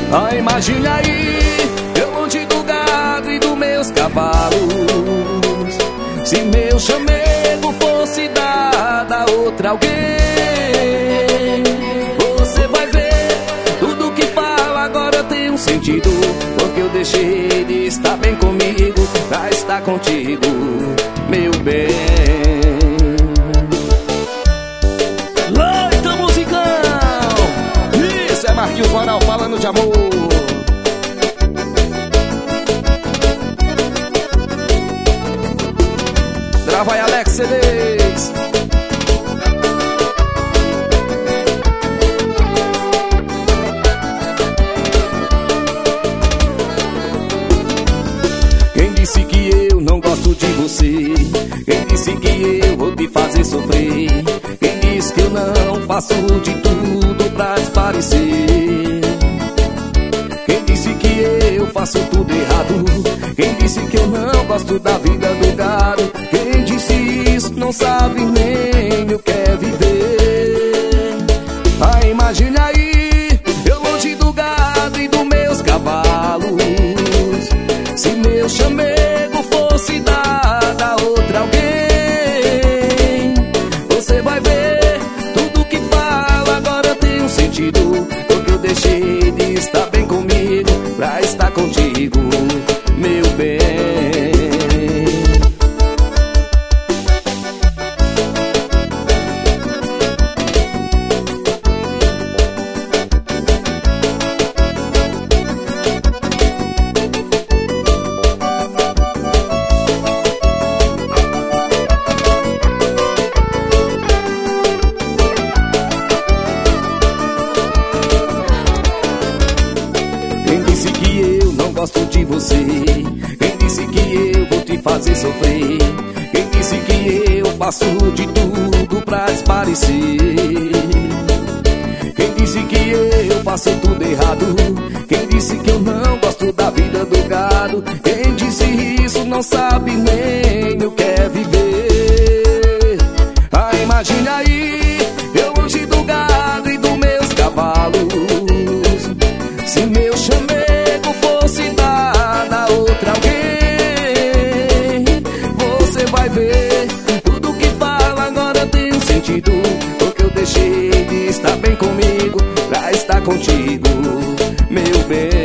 Ah, imagine aí, eu longe do gado e dos meus cavalos. Se meu chamego fosse dado a outra alguém, você vai ver, tudo que fala agora tem um sentido. Porque eu deixei de estar bem comigo pra estar contigo, meu bem. Leita musicão! Isso é Marquinhos Moral falando de amor. Grava aí, Alex CDs. Quem disse que eu não gosto de você? Quem disse que eu vou te fazer sofrer? Quem disse que eu não faço de tudo pra desparecer? Quem disse que eu faço tudo errado? Quem disse que eu não gosto da vida do gado? Quem disse isso não sabe nem o que é viver. Ah, imagine aí, eu longe do gado e dos meus cavalos. Se meu chamego fosse dado a outra alguém, você vai ver, tudo que fala agora tem um sentido. Porque eu deixei de estar bem comigo pra estar contigo, meu bem. Quem disse que eu não gosto de você? Quem disse que eu vou te fazer sofrer? Quem disse que eu faço de tudo pra desparecer? Quem disse que eu faço tudo errado? Quem disse que eu não gosto da vida do gado? Quem disse isso não sabe nem o que é viver. Ah, imagine aí, eu longe do gado e dos meus cavalos. Se meu chamego fosse dado a outra alguém, você vai ver, tudo que fala agora tem um sentido. Porque eu deixei de estar bem comigo pra estar contigo, meu bem.